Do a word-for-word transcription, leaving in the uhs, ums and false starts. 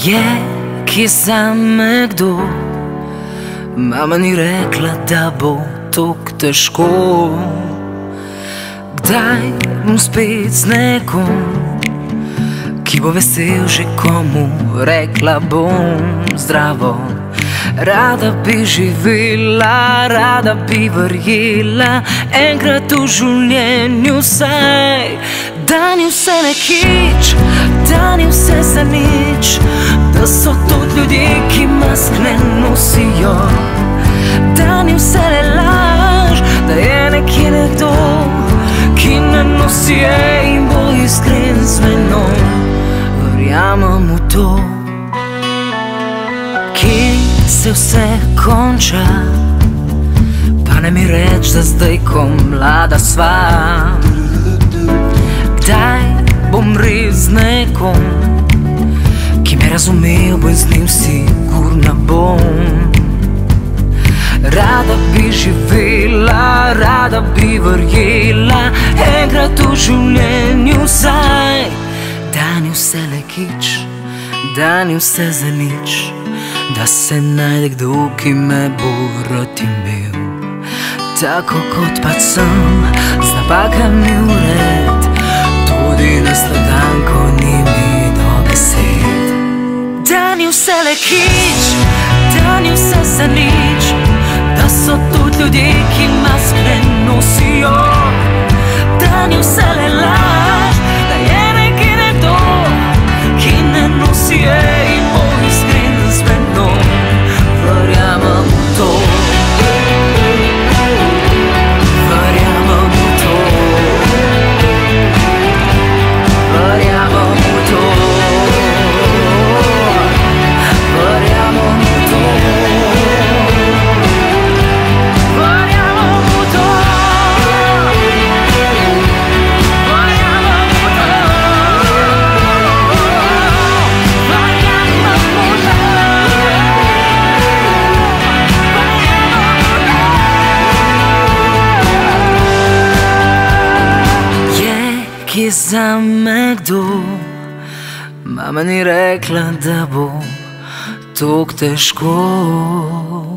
Je kje zame kdo, mama ni rekla, da bo tok težko. Kdaj bom spet z nekom, ki bo vesel že komu rekla bom zdravo. Rada bi živela, rada bi verjela enkrat v življenju saj, da ni vse nekič, da ni vse za nič, da so to ljudje, ki mask ne nosijo, da ni vse le laž, da je nekje nekdo, ki ne nosi in bo iskren z menom. Verjamem v to, kje se vse konča, pa ne mi reč, da zdaj, ko mlada sva. Kdaj bom res z nekom, ki me razumel bo in z njim sigurna bom. Rada bi živela, rada bi verjela enkrat v življenju saj, da ni vse le kič, da ni vse za nič, da se najde kdo, ki me bo rad imel tako kot pač sem, z napakami vred, tudi na sledan, ko ni mi do besed. Da ni vse le kič, da ni vse za nič, da so tudi ljudje, ki mask ne nosijo, da ni vse le laž, da je nekje nekdo, ki ne nosi in bo iskren z menom. Verjamem v to, verjamem v to, verjamem v to, verjamem v to, verjamem v to, kje zame kdo, mama ni rekla, da bo tok težko.